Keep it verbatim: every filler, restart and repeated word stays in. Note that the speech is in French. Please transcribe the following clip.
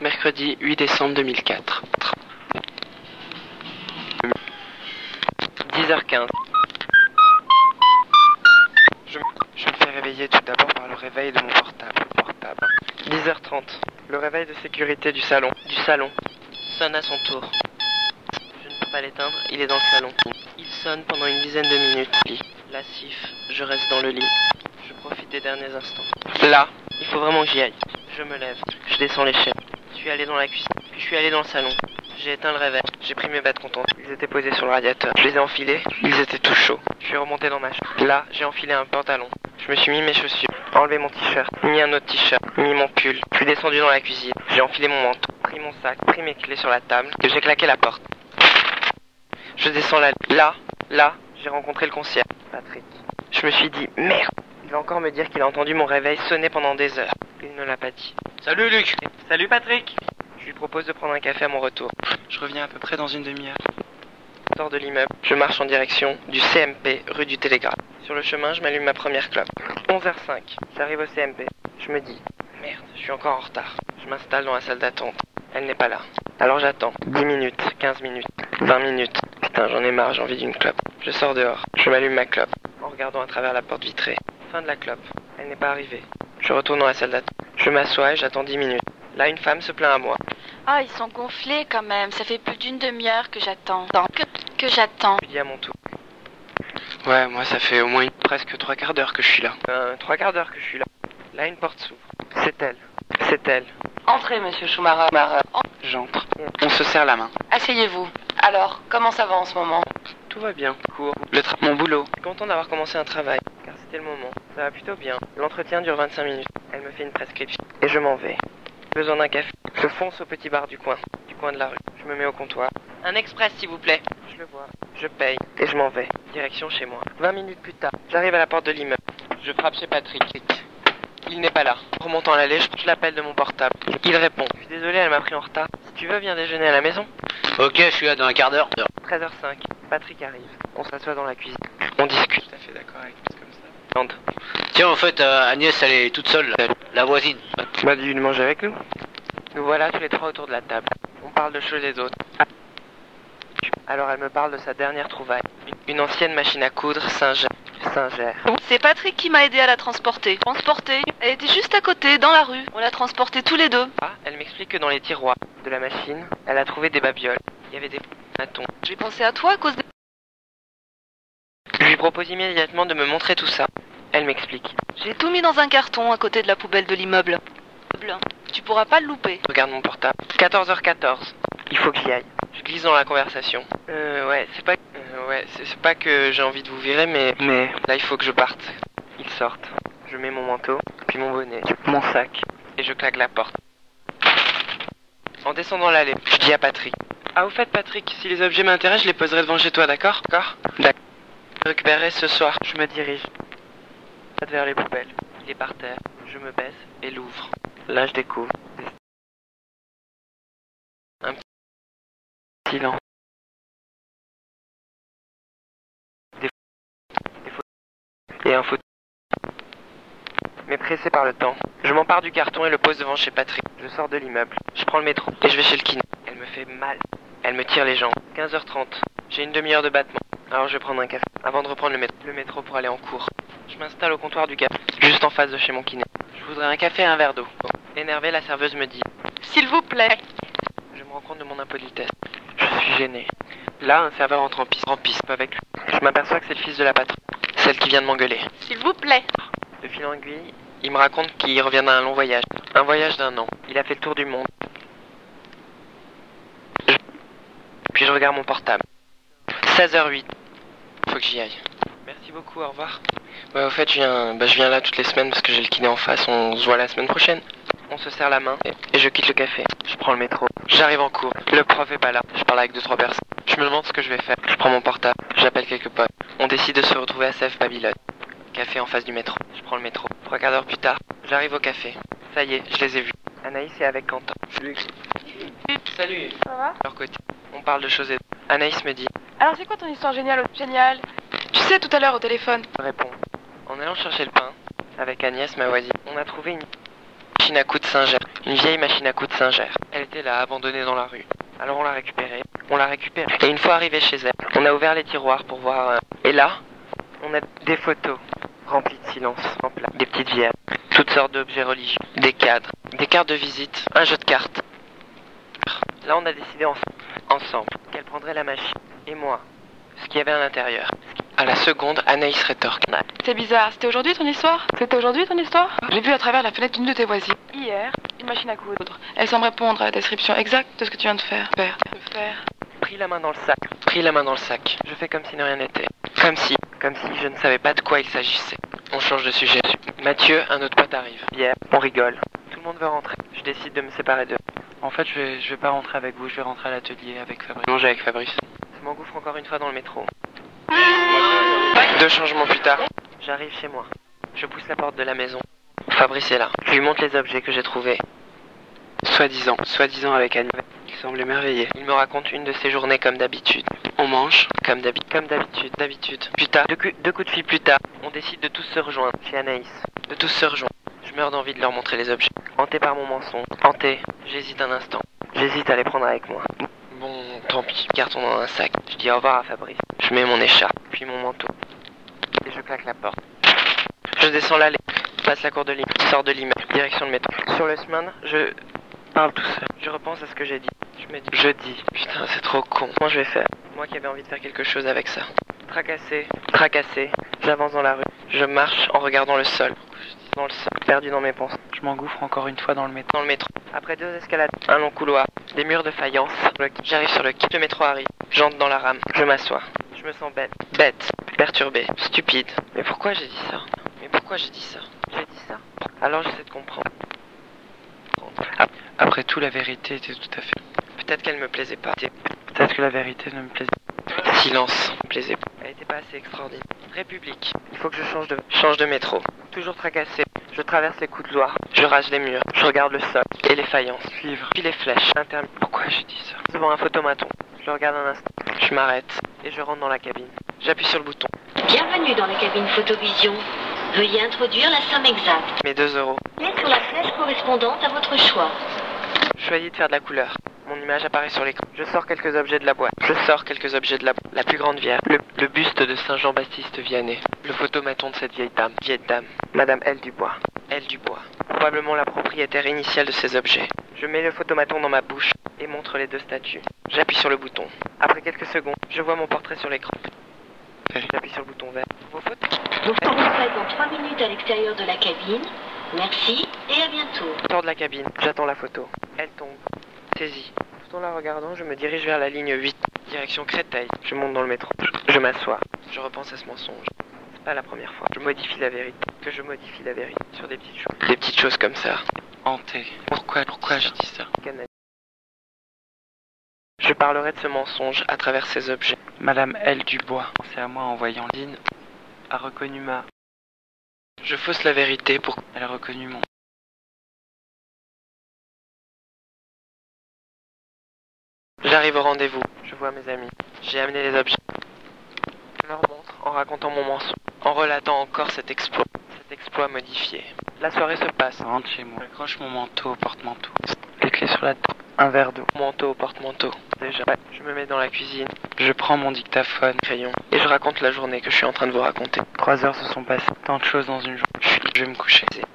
Mercredi huit décembre deux mille quatre. dix heures quinze. Je, je me fais réveiller tout d'abord par le réveil de mon portable. portable. dix heures trente. Le réveil de sécurité du salon. Du salon. Sonne à son tour. Je ne peux pas l'éteindre, il est dans le salon. Il sonne pendant une dizaine de minutes. Lassif, je reste dans le lit. Je profite des derniers instants. Là, il faut vraiment que j'y aille. Je me lève, je descends l'échelle. Je suis allé dans la cuisine, puis je suis allé dans le salon. J'ai éteint le réveil, j'ai pris mes vêtements contents. Ils étaient posés sur le radiateur. Je les ai enfilés, ils étaient tous chauds. Je suis remonté dans ma chambre. Là, j'ai enfilé un pantalon. Je me suis mis mes chaussures, enlevé mon t-shirt, mis un autre t-shirt, mis mon pull. Je suis descendu dans la cuisine. J'ai enfilé mon manteau, pris mon sac, pris mes clés sur la table et j'ai claqué la porte. Je descends là, là, là, j'ai rencontré le concierge, Patrick. Je me suis dit, merde, il va encore me dire qu'il a entendu mon réveil sonner pendant des heures. Il ne l'a pas dit. Salut Luc. Salut Patrick. Je lui propose de prendre un café à mon retour. Je reviens à peu près dans une demi-heure. Je sors de l'immeuble, je marche en direction du C M P, rue du Télégraphe. Sur le chemin, je m'allume ma première clope. onze heures cinq, j'arrive au C M P. Je me dis, merde, je suis encore en retard. Je m'installe dans la salle d'attente. Elle n'est pas là. Alors j'attends. dix minutes, quinze minutes, vingt minutes. Putain, j'en ai marre, j'ai envie d'une clope. Je sors dehors, je m'allume ma clope, en regardant à travers la porte vitrée. Fin de la clope. Elle n'est pas arrivée. Je retourne dans la salle d'attente. Je m'assois et j'attends dix minutes. Là, une femme se plaint à moi. Ah, ils sont gonflés quand même. Ça fait plus d'une demi-heure que j'attends. Que, que j'attends. Je dis à mon tour. Ouais, moi ça fait au moins presque trois quarts d'heure que je suis là. Euh, trois quarts d'heure que je suis là. Là, une porte s'ouvre. C'est elle. C'est elle. Entrez, monsieur Schumacher. J'entre. On se serre la main. Asseyez-vous. Alors, comment ça va en ce moment? Tout va bien. Cours. Le tra... Mon boulot. Je suis content d'avoir commencé un travail, car c'était le moment. Ça va plutôt bien. L'entretien dure vingt-cinq minutes. Elle me fait une prescription. Et je m'en vais. J'ai besoin d'un café. Je fonce au petit bar du coin. Du coin de la rue. Je me mets au comptoir. Un express, s'il vous plaît. Je le vois. Je paye. Et je m'en vais. Direction chez moi. vingt minutes plus tard, j'arrive à la porte de l'immeuble. Je frappe chez Patrick. Il n'est pas là. En remontant l'allée, je l'appelle de mon portable. Il répond. Je suis désolé, elle m'a pris en retard. Si tu veux, viens déjeuner à la maison. Ok, je suis là dans un quart d'heure. treize heures cinq. Patrick arrive. On s'assoit dans la cuisine. On discute. Tout à fait d'accord avec plus comme ça. Tente. Tiens, en fait, euh, Agnès, elle est toute seule, la voisine. Tu m'as dit de manger avec nous. Nous voilà tous les trois autour de la table. On parle de choses et d'autres. Alors elle me parle de sa dernière trouvaille. Une ancienne machine à coudre Singer. Singer. C'est Patrick qui m'a aidé à la transporter. Transporter. Elle était juste à côté, dans la rue. On l'a transportée tous les deux. Ah, elle m'explique que dans les tiroirs de la machine, elle a trouvé des babioles. Il y avait des bâtons. J'ai pensé à toi à cause de... Je lui propose immédiatement de me montrer tout ça. Elle m'explique. J'ai tout mis dans un carton à côté de la poubelle de l'immeuble. Tu pourras pas le louper. Regarde mon portable. quatorze heures quatorze. Il faut que j'y aille. Je glisse dans la conversation. Euh, ouais, c'est pas... Euh, ouais, c'est c'est pas que j'ai envie de vous virer, mais... Mais là, il faut que je parte. Ils sortent. Je mets mon manteau, puis mon bonnet, mon sac, et je claque la porte. En descendant l'allée, je dis à Patrick. Ah, au fait, Patrick, si les objets m'intéressent, je les poserai devant chez toi, d'accord? D'accord. D'accord. Je récupérerai ce soir. Je me dirige vers les poubelles. Il est par terre. Je me baisse et l'ouvre. Là, je découvre. Un petit silence. Des, des photos. Et un fauteuil. Mais pressé par le temps, je m'empare du carton et le pose devant chez Patrick. Je sors de l'immeuble. Je prends le métro et je vais chez le kiné. Elle me fait mal. Elle me tire les jambes. quinze heures trente. J'ai une demi-heure de battement. Alors je vais prendre un café avant de reprendre le métro, le métro pour aller en cours. Je m'installe au comptoir du café, juste en face de chez mon kiné. Je voudrais un café et un verre d'eau. Énervée, la serveuse me dit « S'il vous plaît. » Je me rends compte de mon impolitesse. Je suis gêné. Là, un serveur entre en piste, en piste avec lui. Je m'aperçois que c'est le fils de la patronne, celle qui vient de m'engueuler. S'il vous plaît. De fil en aiguille, il me raconte qu'il revient d'un long voyage. Un voyage d'un an. Il a fait le tour du monde. Je... Puis je regarde mon portable. seize heures huit. Faut que j'y aille. Merci beaucoup, au revoir. Ouais, au fait, je viens, bah, je viens là toutes les semaines parce que j'ai le kiné en face. On se voit la semaine prochaine. On se serre la main et, et je quitte le café. Je prends le métro. J'arrive en cours. Le prof est pas là. Je parle avec deux trois personnes. Je me demande ce que je vais faire. Je prends mon portable. J'appelle quelques potes. On décide de se retrouver à Sèvres Babylone. Café en face du métro. Je prends le métro. Trois quarts d'heure plus tard, j'arrive au café. Ça y est, je les ai vus. Anaïs est avec Quentin. Salut. Salut. Ça va? De leur côté. On parle de choses et... Anaïs me dit. Alors c'est quoi ton histoire géniale? Géniale. Tu sais, tout à l'heure au téléphone. Je réponds. En allant chercher le pain, avec Agnès, ma voisine, on a trouvé une machine à coudre Saint-Ger. Une vieille machine à coudre Saint-Ger. Elle était là, abandonnée dans la rue. Alors on l'a récupérée. On l'a récupérée. Et une fois arrivé chez elle, on a ouvert les tiroirs pour voir... euh, Et là, on a des photos remplies de silence, en plat. Des petites vierges, toutes sortes d'objets religieux, des cadres, des cartes de visite, un jeu de cartes. Là, on a décidé en- ensemble qu'elle prendrait la machine et moi, ce qu'il y avait à l'intérieur. À la seconde, Anaïs rétorque. C'est bizarre, c'était aujourd'hui ton histoire C'était aujourd'hui ton histoire J'ai vu à travers la fenêtre d'une de tes voisines. Hier, une machine à coudre. Elle semble répondre à la description exacte de ce que tu viens de faire. Faire. De faire. Pris la main dans le sac, pris la main dans le sac. Je fais comme si de rien n'était. Comme si, comme si je ne savais pas de quoi il s'agissait. On change de sujet. Mathieu, un autre pote arrive. Hier, on rigole. Tout le monde veut rentrer. Je décide de me séparer d'eux. En fait, je vais, je vais pas rentrer avec vous, je vais rentrer à l'atelier avec Fabrice. Manger avec Fabrice. Je m'engouffre encore une fois dans le métro. Deux changements plus tard, j'arrive chez moi. Je pousse la porte de la maison. Fabrice est là. Je lui montre les objets que j'ai trouvés. Soi-disant, soi-disant avec Annie. Il semble émerveillé. Il me raconte une de ses journées comme d'habitude. On mange. Comme d'habitude. Comme d'habitude. D'habitude. Plus tard, deux, cou- deux coups de fil plus tard, on décide de tous se rejoindre chez Anaïs. De tous se rejoindre. Je meurs d'envie de leur montrer les objets. Hanté par mon mensonge. Hanté. J'hésite un instant. J'hésite à les prendre avec moi. Bon, tant pis. Carton dans un sac. Je dis au revoir à Fabrice. Je mets mon écharpe, puis mon manteau. Et je claque la porte. Je descends l'allée. Passe la cour de l'immeuble. Sors de l'immeuble. Direction le métro. Sur le chemin, je parle tout seul. Je repense à ce que j'ai dit. Je me dis. Je dis. Putain, c'est trop con. Comment je vais faire? Moi qui avais envie de faire quelque chose avec ça. Tracassé. Tracassé. J'avance dans la rue. Je marche en regardant le sol. Dans le sol. Perdu dans mes pensées. Je m'engouffre encore une fois dans le métro. Dans le métro. Après deux escalades, un long couloir, des murs de faïence. Le- J'arrive sur le quai. Le métro arrive. J'entre dans la rame. Je m'assois. Je me sens bête. Bête. Perturbé. Stupide. Mais pourquoi j'ai dit ça? Mais pourquoi j'ai dit ça? J'ai dit ça. Alors j'essaie de comprendre. Ah, Après tout, la vérité était tout à fait... peut-être qu'elle me plaisait pas. Peut-être que la vérité ne me plaisait pas. Silence. Me plaisait pas. Elle était pas assez extraordinaire. République. Il faut que je change de change de métro. Toujours tracassé. Je traverse les couloirs. Je rase les murs. Je regarde le sol et les faïences. Suivre. Puis les flèches. Intermi- Pourquoi j'ai dit ça? Devant un photomaton. Je le regarde un instant. Je m'arrête et je rentre dans la cabine. J'appuie sur le bouton. Bienvenue dans la cabine photovision. Veuillez introduire la somme exacte. Mes deux euros. Cliquez sur la flèche correspondante à votre choix. Je choisis de faire de la couleur. Mon image apparaît sur l'écran. Je sors quelques objets de la boîte. Je sors quelques objets de la boîte. La plus grande vierge. Le, le buste de Saint Jean-Baptiste Vianney. Le photomaton de cette vieille dame. Vieille dame. Madame L. Dubois. L. Dubois. Probablement la propriétaire initiale de ces objets. Je mets le photomaton dans ma bouche et montre les deux statues. J'appuie sur le bouton. Après quelques secondes, je vois mon portrait sur l'écran. J'appuie sur le bouton vert. Vos photos. Vous serez dans trois minutes à l'extérieur de la cabine. Merci et à bientôt. Je sors de la cabine. J'attends la photo. Elle tombe. Saisie. Tout en la regardant, je me dirige vers la ligne huit. Direction Créteil. Je monte dans le métro. Je m'assois. Je repense à ce mensonge. C'est pas la première fois. Je modifie la vérité. Que je modifie la vérité. Sur des petites choses. Des petites choses comme ça. Hanté. Pourquoi, pourquoi j'ai dit ça? Canal. Je parlerai de ce mensonge à travers ces objets. Madame L. Dubois, pensez à moi en voyant Lynn, a reconnu ma... Je fausse la vérité pour... Elle a reconnu mon... J'arrive au rendez-vous. Je vois mes amis. J'ai amené les objets. Je leur montre en racontant mon mensonge. En relatant encore cet exploit. Cet exploit modifié. La soirée se passe. Je rentre chez moi. J'accroche mon manteau au porte-manteau. Les clés sur la table. Un verre d'eau. Manteau au porte-manteau. Déjà. Ouais. Je me mets dans la cuisine. Je prends mon dictaphone, Crayon. Et je raconte la journée que je suis en train de vous raconter. trois heures se sont passées. Tant de choses dans une journée. Je vais me coucher.